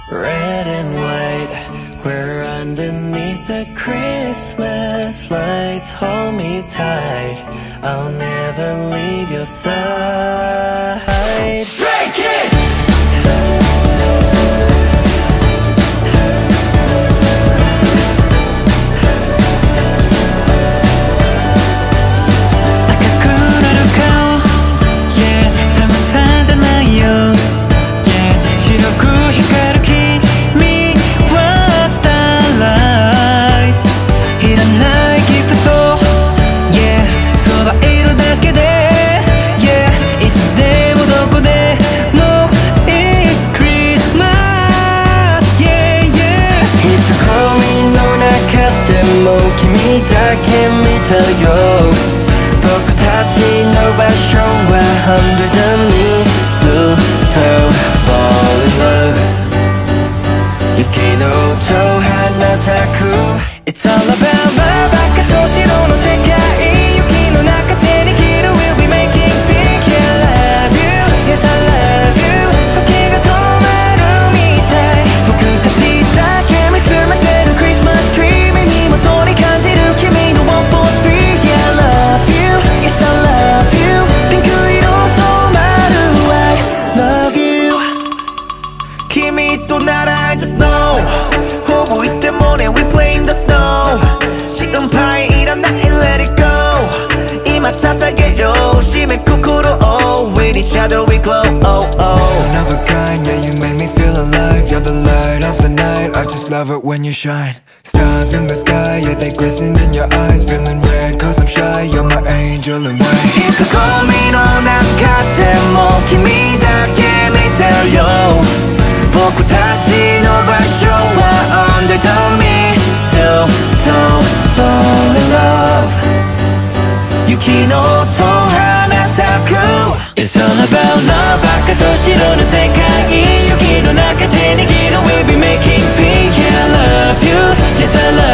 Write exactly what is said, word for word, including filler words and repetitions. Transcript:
Red and white, we're underneath the Christmas lights. Hold me tight, I'll never leave your side. Stray Kids! Tell you 僕たちの場所は Under the moon So don't fall in love 雪の音花咲く It's all about love 赤と白の世界雪の中手に切る We'll be making big Yeah I love you Yes I love you 時が止まるみたい僕たちだけ見つめてる Christmas tree 耳元に感じる君のone four three Yeah I love you Yes I love you ピンク色染まる I love you 君となら I just know ほぼ言ってもね We play in the snow 心配いらない Let it go 今捧げよう締めくくろう With each other we glow oh, oh. One of a kind, yeah you make me feel alive You're the light of the night, I just love it when you shine Stars in the sky, yeah they glisten in your eyes Feeling red cause I'm shy, you're my angel and white いつゴミの中でも君だけ見てるよ僕たちの場所は Under the me So don't fall in love 雪の音花咲く It's all about love 赤と白の世界雪の中手に切る We'll be making pink Yeah I love you Yes I love you